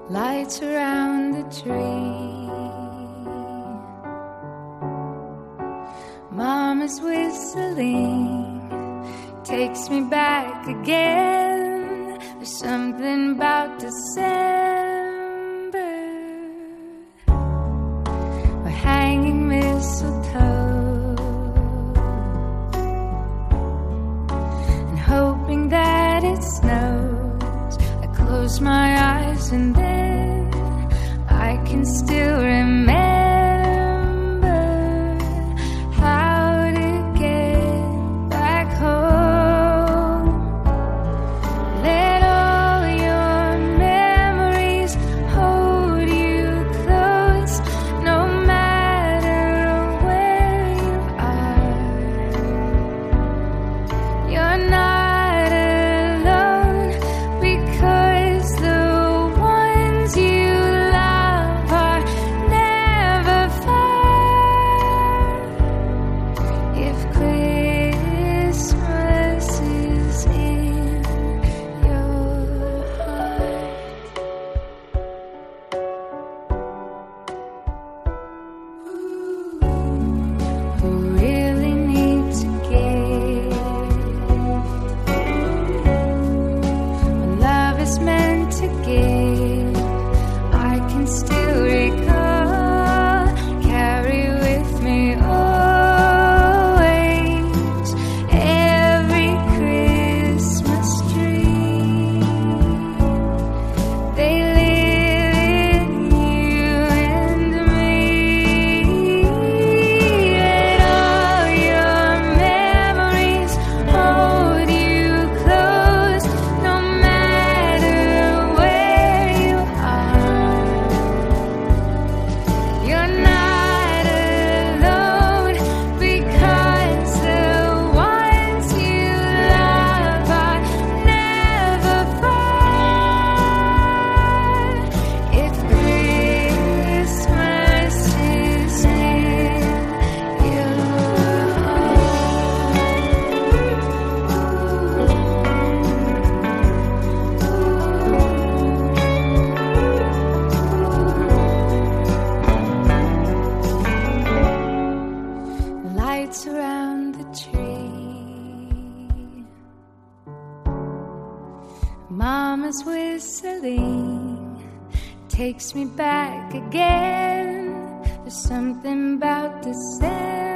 lights around the tree. Mama's whistling takes me back again. There's something about December. We're hanging mistletoe and hoping that it snows. I close my eyes and then I can still remember how to get back home. Let all your memories hold you close, no matter where you are. You're not alone, because the ones you love are never far. If Christmas is in your heart, who really needs a gift when love is meant to give? I can still recall, carry with me always, every Christmas tree. They live in you and me. Let all your memories hold you close, no matter where you are. You're not alone, because the ones you love are never far. If Christmas is in your lights around the tree. Mama's whistling takes me back again. There's something about December.